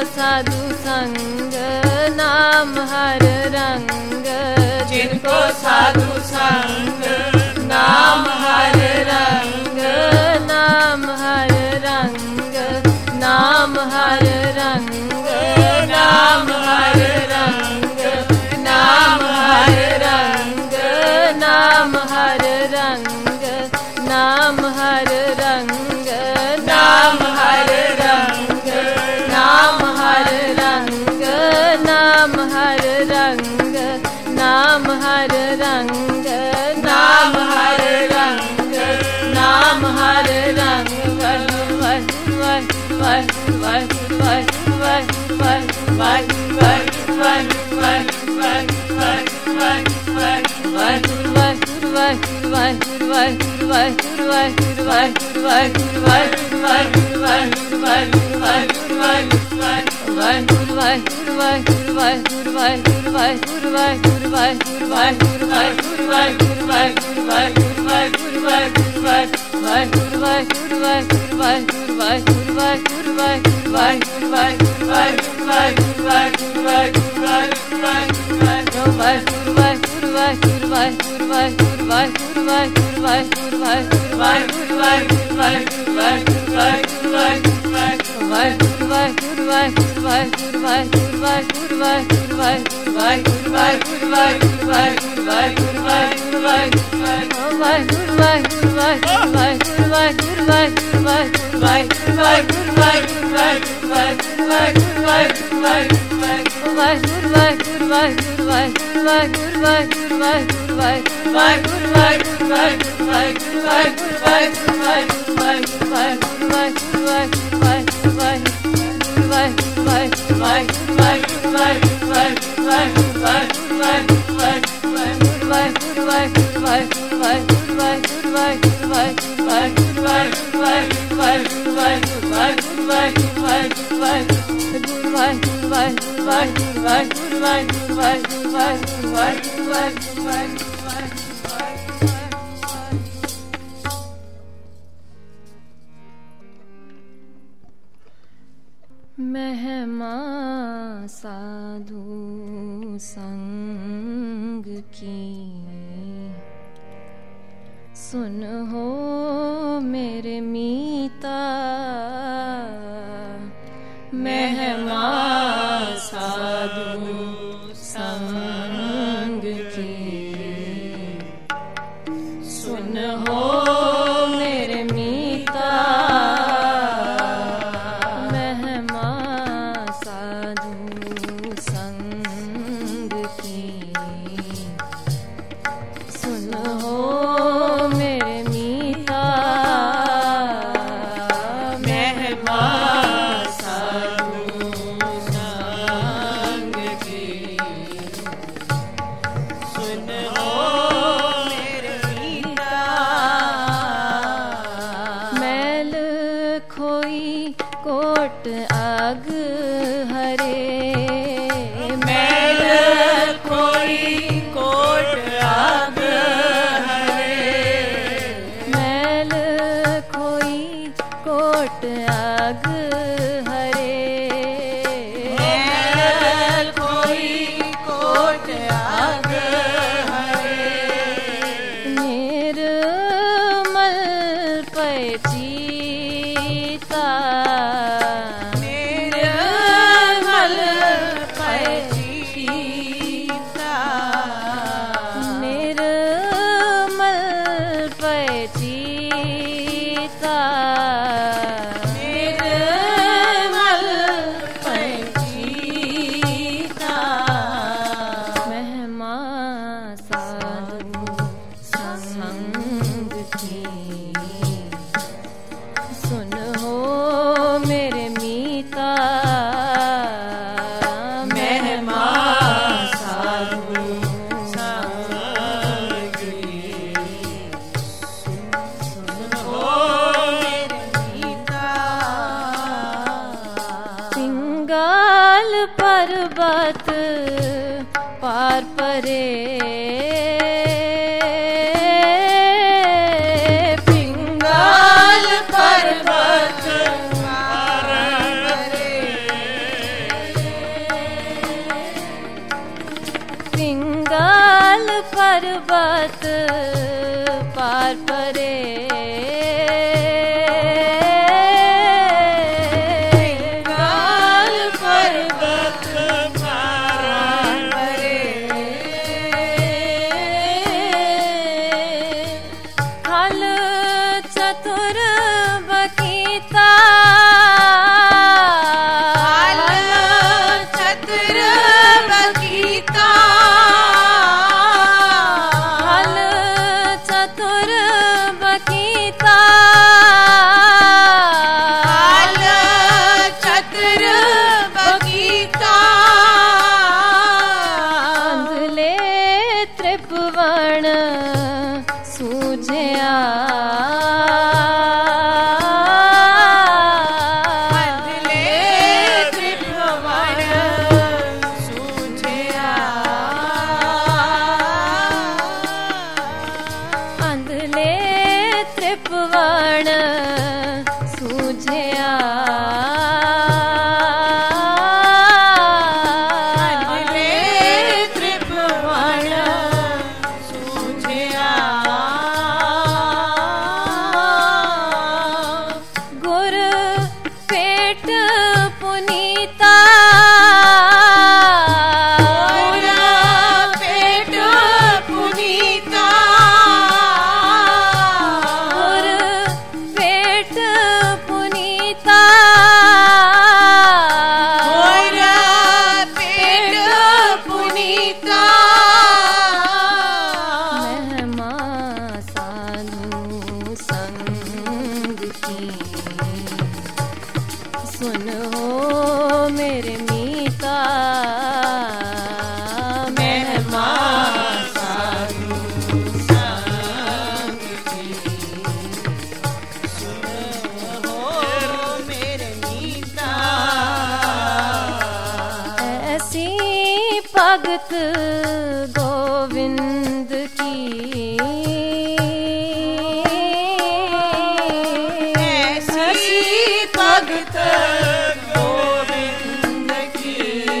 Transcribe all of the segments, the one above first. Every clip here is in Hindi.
साधु संग नाम हर रंग, जिनको साधु संग नाम हर रंग, नाम हर रंग, नाम हर रंग, नाम हर रंग, नाम हर रंग, नाम हर रंग, नाम हर रंग, नाम हर रंग, नाम हर रंग, नाम हर रंग, नाम हर रंग, नाम हर रंग, नाम हर रंग, वाह वाह वाह वाह वाह वाह वाह वाह वाह वाह वाह वाह महिमा साधु संग की सुन हो मेरे मीता, महिमा साधु संग की सुन हो मेरे मीता, महिमा साधु संग की सुन हो मेरे मीता, महिमा साधु संग की सुन हो मेरे मीता, मैल खोई कोट आग हरे, मैल खोई कोट आग हरे, मैल खोई कोट आग हरे, मैल खोई कोट आग हरे, निर्मल पैचीता, निर्मल पैचीता, निर्मल पैचीता, निर्मल पैचीता, महिमा साधु संग की सुन हो मेरे मीता, महिमा साधु संग की सुन हो मेरे मीता, पिंगाल पर्वत पार परे, पिंगाल पर्वत पार परे, पर्वत पार परे भगत गोविंद की ऐसी भगत गोविंद की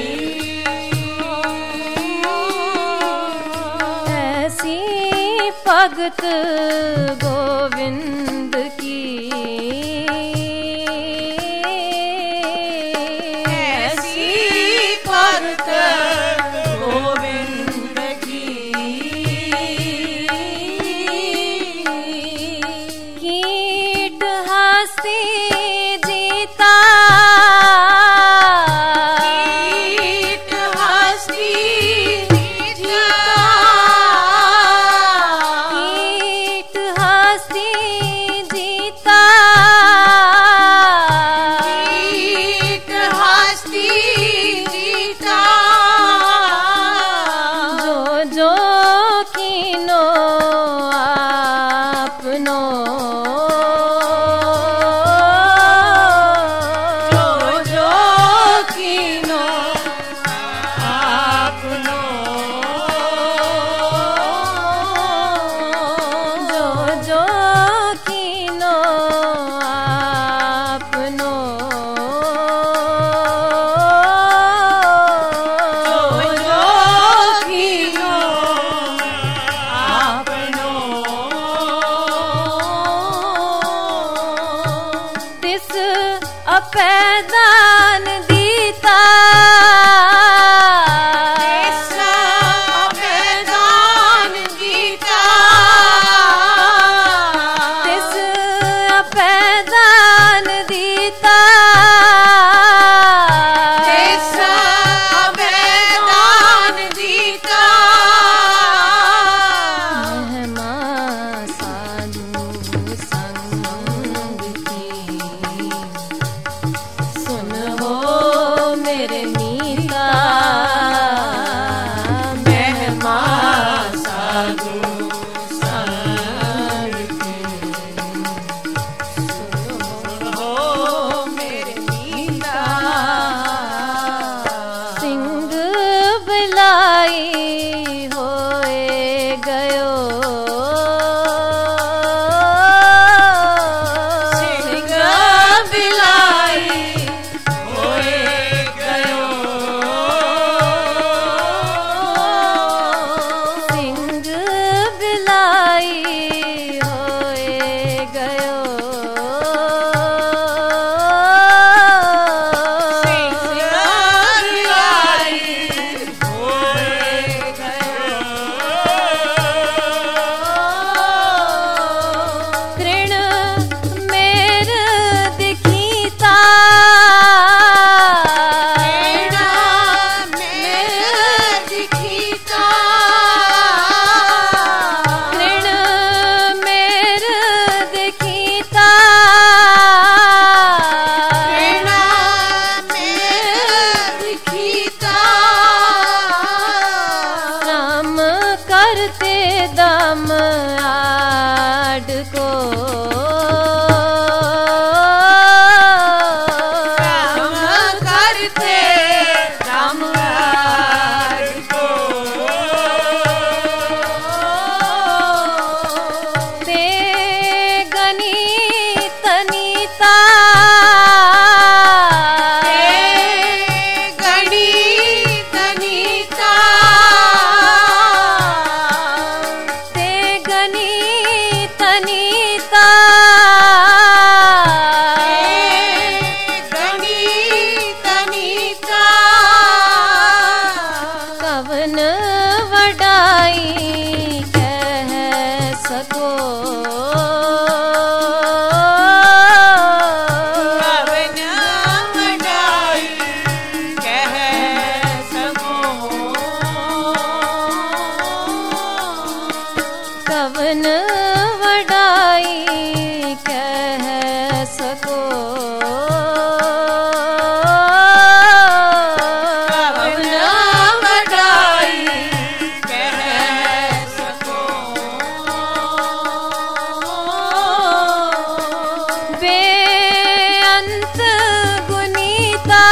ऐसी भगत गोविंद की पैदान दीता पैदान दीता तिस पैदान दीता तिस पैदान दीता महिमा साधु संग की सुन हो मेरे मीता महिमा साधु संग की सुन हो मेरे मीता सिंह बिलाई होए गयो सिंह बिलाई होए गयो करते राम हार को ते गणित नीता कवन वडाई कह सको कवन वडाई कह सको बेअंत गुनीता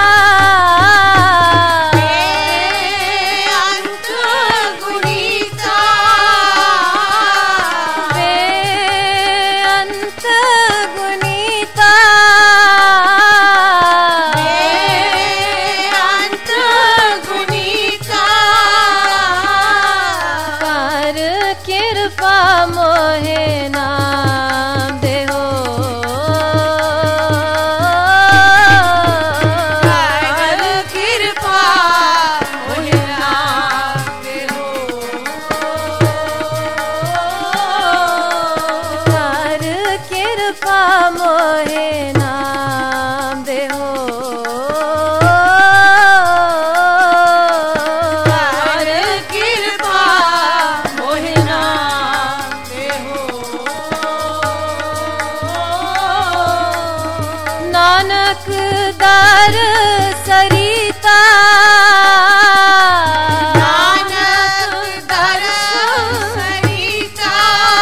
कृपा मोहे नाम देहो कर कृपा मोहे नाम देहो कर कृपा मोहे नाम देहो नानक दर सरिता नानक दर सरिता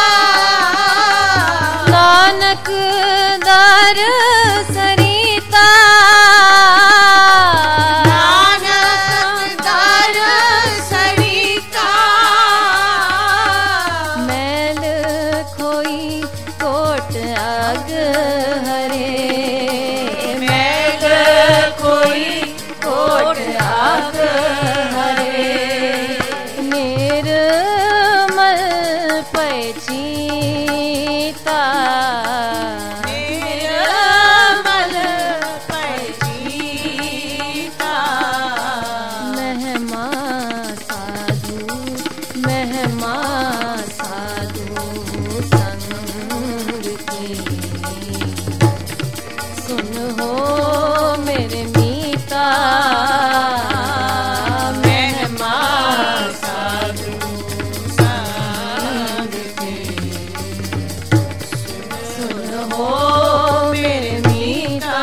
नानक दर सरिता नानक दर सरिता मैल खोई कोट अग हरे कोई कोट आग हरे निर्मल पैचीता निर्मल पैचीता महिमा साधु संग की सुन हो मेरे मीता महिमा साधु संग की सुन हो मेरे मीता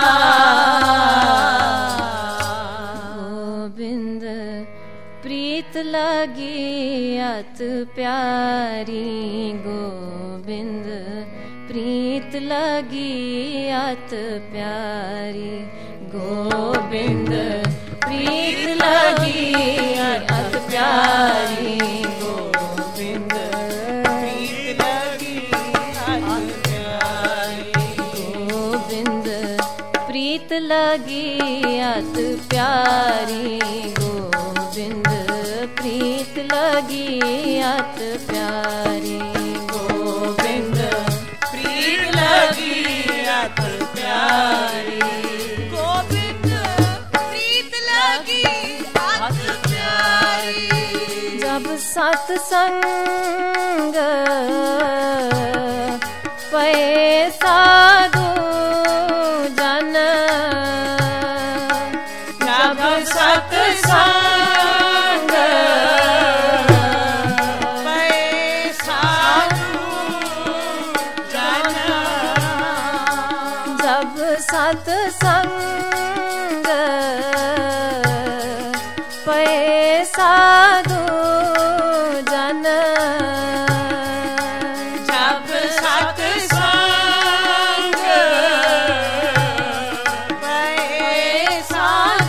गोविंद प्रीत लगी अत प्यारी गोविंद प्रीत लगी अत प्यारी गोविंद प्रीत लगी अत प्यारी गोविंद प्रीत लगी अत प्यारी गोविंद प्रीत लगी अत प्यारी गोविंद प्रीत लगी अत प्यारी गोविंद प्रीत लगी अत प्यारी गोविंद प्रीत लगी अत प्यारी जब सत्संग पे साधु जन जब सत्संग पे साधु जन जब सत्संग पे साधु जन जब सत्संग पे साधु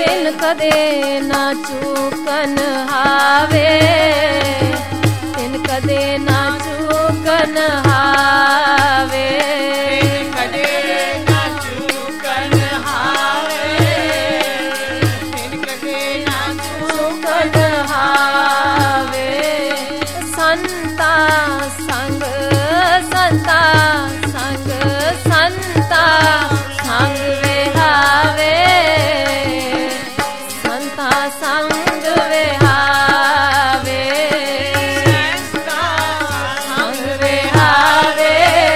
तिन कदे ना चूकन हावे, तिन कदे ना चूकन हावे, तिन कदे ना चूकन हावे, तिन कदे ना चूकन हावे। संता संग संता संग संता संग विहावे, संता संग विहावे, संग विहावे,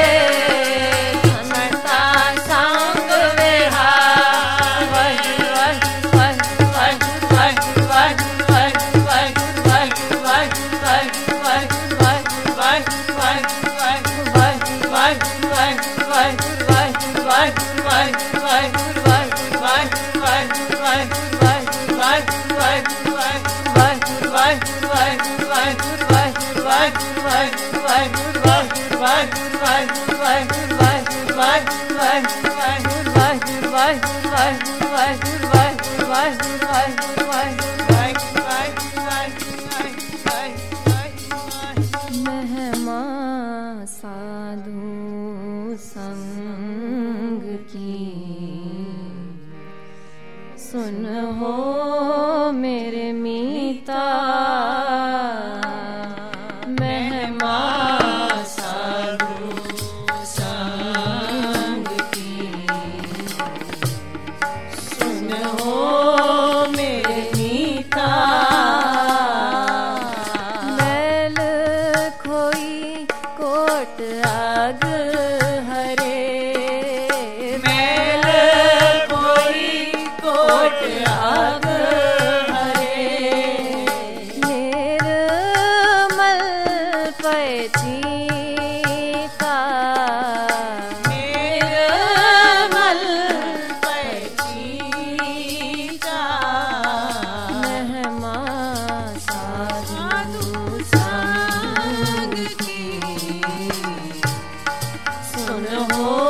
संता संग विहावे। महिमा साधु संग की सुन हो मेरे मीता, महिमा साधु संग की सुन हो मेरे मीता। मैल खोई कोट आग हरे, मैल खोई कोट आग हरे, निर्मल पैचीका, निर्मल पैचीका। महिमा साधु संग की सुन हो